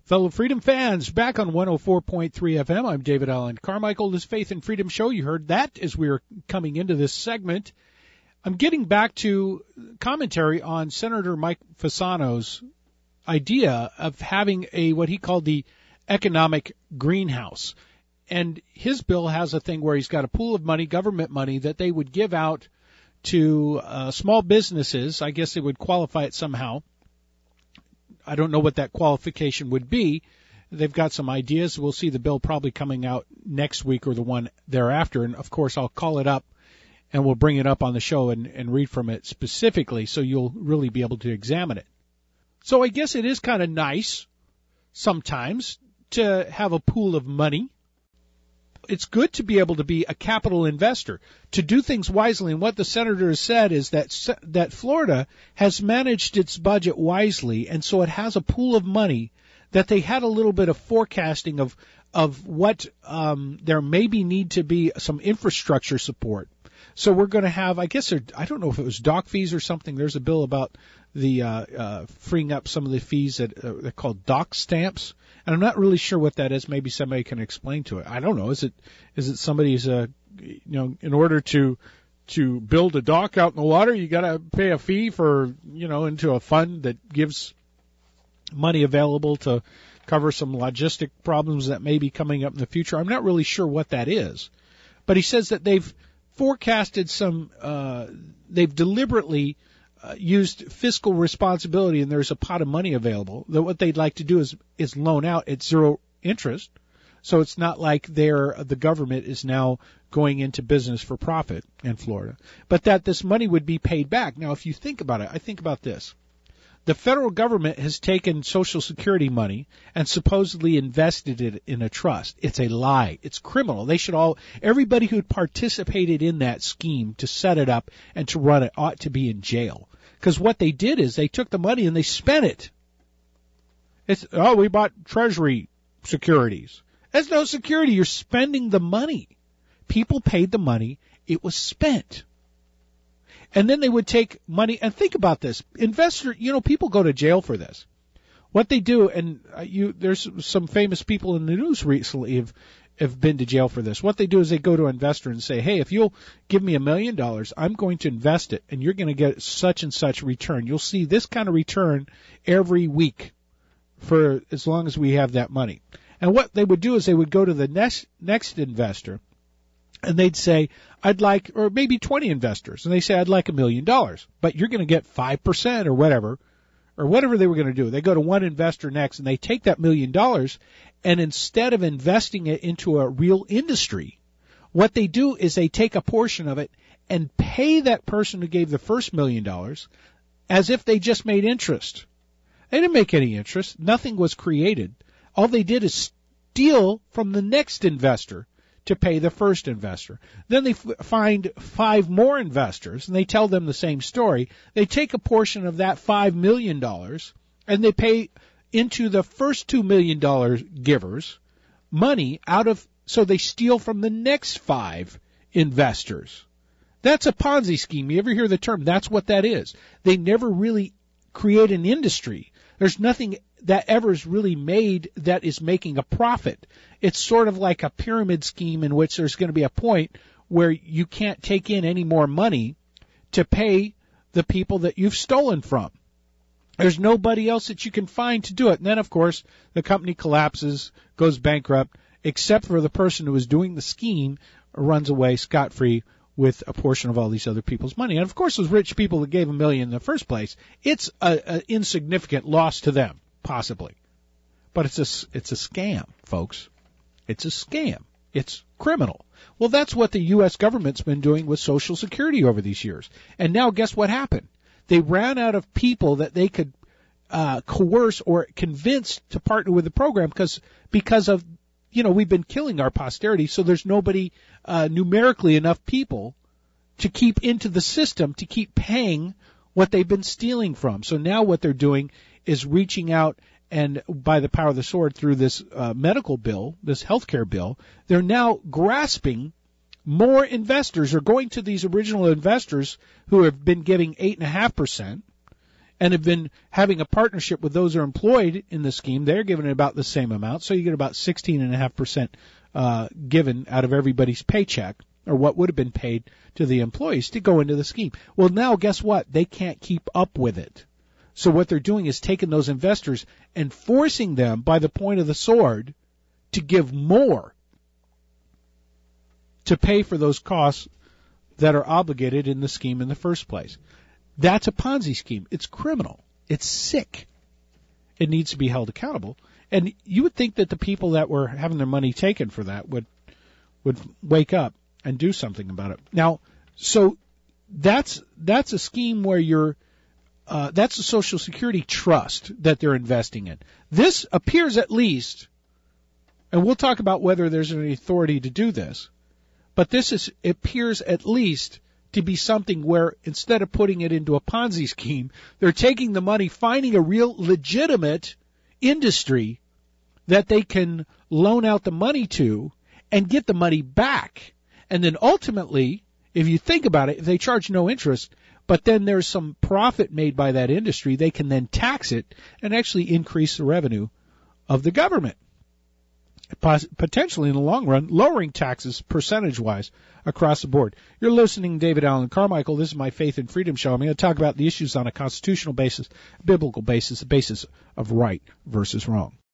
Fellow Freedom fans, back on 104.3 FM, I'm David Allen Carmichael. This Faith and Freedom Show, you heard that as we were coming into this segment. I'm getting back to commentary on Senator Mike Fasano's idea of having what he called the economic greenhouse. And his bill has a thing where he's got a pool of money, government money, that they would give out to small businesses. I guess they would qualify it somehow. I don't know what that qualification would be. They've got some ideas. We'll see the bill probably coming out next week or the one thereafter. And, of course, I'll call it up and we'll bring it up on the show and read from it specifically so you'll really be able to examine it. So I guess it is kind of nice sometimes to have a pool of money. It's good to be able to be a capital investor, to do things wisely. And what the senator has said is that Florida has managed its budget wisely, and so it has a pool of money that they had a little bit of forecasting of what there maybe need to be some infrastructure support. So we're going to have, I guess, I don't know if it was dock fees or something. There's a bill about the freeing up some of the fees that they're called dock stamps. And I'm not really sure what that is. Maybe somebody can explain to it. I don't know. Is it somebody's, in order to build a dock out in the water, you got to pay a fee for, into a fund that gives money available to cover some logistic problems that may be coming up in the future. I'm not really sure what that is. But he says that they've forecasted they've deliberately used fiscal responsibility, and there's a pot of money available, that what they'd like to do is loan out at zero interest. So it's not like the government is now going into business for profit in Florida, but that this money would be paid back. Now, if you think about it, I think about this. The federal government has taken Social Security money and supposedly invested it in a trust. It's a lie. It's criminal. Everybody who participated in that scheme to set it up and to run it ought to be in jail. Because what they did is they took the money and they spent it. We bought Treasury securities. That's no security. You're spending the money. People paid the money. It was spent. And then they would take money, and think about this. People go to jail for this. What they do, and there's some famous people in the news recently have been to jail for this. What they do is they go to an investor and say, hey, if you'll give me $1 million, I'm going to invest it, and you're going to get such and such return. You'll see this kind of return every week for as long as we have that money. And what they would do is they would go to the next investor, and they'd say, or maybe 20 investors, and they say, I'd like $1 million, but you're going to get 5% or whatever they were going to do. They go to one investor next, and they take that $1 million, and instead of investing it into a real industry, what they do is they take a portion of it and pay that person who gave the first $1 million as if they just made interest. They didn't make any interest. Nothing was created. All they did is steal from the next investor to pay the first investor. Then they find 5 more investors, and they tell them the same story. They take a portion of that $5 million, and they pay into the first $2 million givers money so they steal from the next 5 investors. That's a Ponzi scheme. You ever hear the term? That's what that is. They never really create an industry. There's nothing that ever is really made that is making a profit. It's sort of like a pyramid scheme in which there's going to be a point where you can't take in any more money to pay the people that you've stolen from. There's nobody else that you can find to do it. And then, of course, the company collapses, goes bankrupt, except for the person who was doing the scheme runs away scot-free with a portion of all these other people's money. And, of course, those rich people that gave $1 million in the first place, it's an insignificant loss to them, possibly. But it's a scam, folks. It's a scam. It's criminal. Well, that's what the U.S. government's been doing with Social Security over these years. And now guess what happened? They ran out of people that they could coerce or convince to partner with the program because of, we've been killing our posterity, so there's nobody numerically enough people to keep into the system to keep paying what they've been stealing from. So now what they're doing is reaching out, and by the power of the sword through this medical bill, this health care bill, they're now grasping more investors, or going to these original investors who have been giving 8.5%, and have been having a partnership with those who are employed in the scheme. They're given about the same amount, so you get about 16.5% given out of everybody's paycheck, or what would have been paid to the employees to go into the scheme. Well, now guess what? They can't keep up with it. So what they're doing is taking those investors and forcing them by the point of the sword to give more to pay for those costs that are obligated in the scheme in the first place. That's a Ponzi scheme. It's criminal. It's sick. It needs to be held accountable. And you would think that the people that were having their money taken for that would wake up and do something about it. Now, so that's a scheme where that's a Social Security trust that they're investing in. This appears at least, and we'll talk about whether there's any authority to do this, but appears at least to be something where instead of putting it into a Ponzi scheme, they're taking the money, finding a real legitimate industry that they can loan out the money to and get the money back. And then ultimately, if you think about it, if they charge no interest, but then there's some profit made by that industry, they can then tax it and actually increase the revenue of the government. Potentially in the long run, lowering taxes percentage-wise across the board. You're listening to David Allen Carmichael. This is my Faith and Freedom Show. I'm going to talk about the issues on a constitutional basis, biblical basis, the basis of right versus wrong.